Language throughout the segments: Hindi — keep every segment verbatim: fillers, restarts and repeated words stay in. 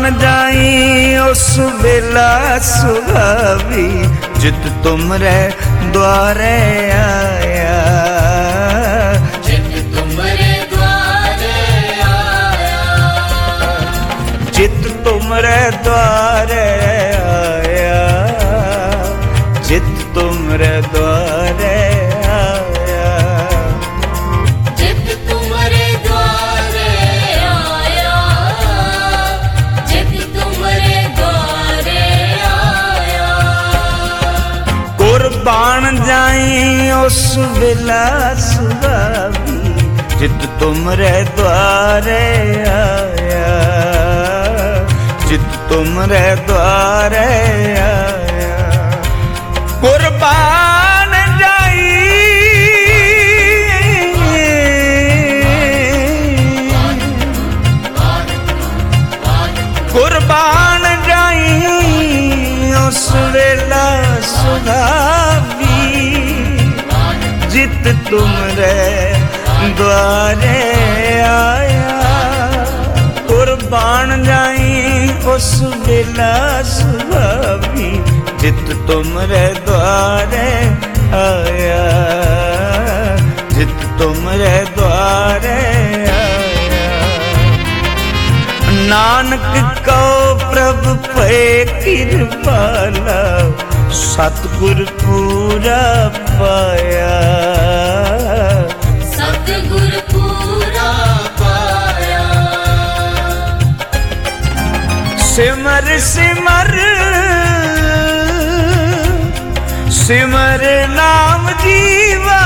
कुर्बान जाई उस बेला सुहावी जित तुमरे द्वारे आया, जित तुमरे द्वारे आया, जित तुमरे द्वारे आया, जित तुमरे द्वारे आया, जित तुमरे द्वारे आया, जित तुमरे द्वारे आया। कुर्बान जाई उस बेला सुहावी जित तुमरे द्वारे आया, जित तुमरे द्वारे आया। कुर्बान जाई कुर्बान जाई उस वेला सुहावी जित तुमरे द्वारे आया। कुर्बान जाई उस वेला सुहावी जित तुमरे द्वारे आया, जित तुमरे द्वारे आया। नानक को प्रभु पे कृपाला सतगुर पूरा पाया, सतगुर पूरा पाया। सिमर सिमर सिमर नाम जीवा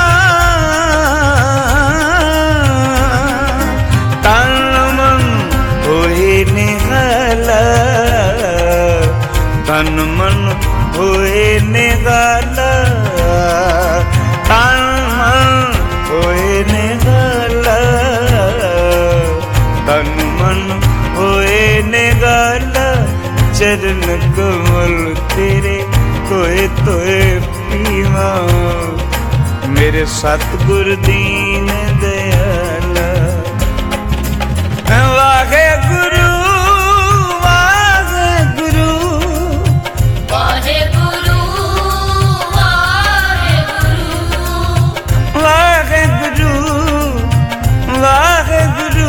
तन मन होए निहाला, तन मन होए निहाला, तन मन होए निहाला, तन मन होए निहाला। चरण कमल तेरे तोए तोए पीवा मेरे सतगुर दीन दयाला। वाहे गुरु वाहे गुरु वाहे गुरु वाहे गुरु, वाहे गुरु वाहे गुरु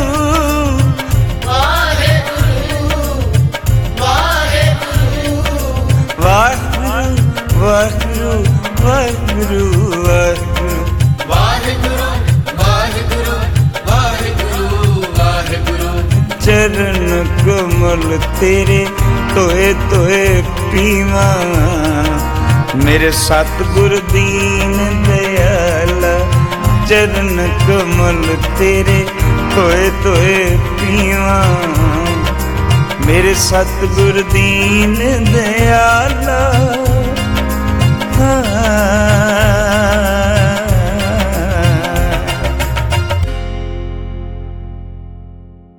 वाहे गुरु वाहे गुरु, वाहिगुरु वाहिगुरु वाहिगुरु वाहिगुरु वाहिगुरु वाहिगुरु वाहिगुरु। चरण कमल तेरे तोए तोए पीवा मेरे सतगुर दीन दयाला। चरण कमल तेरे तोए तोए पीवा मेरे सतगुर दीन दयाला।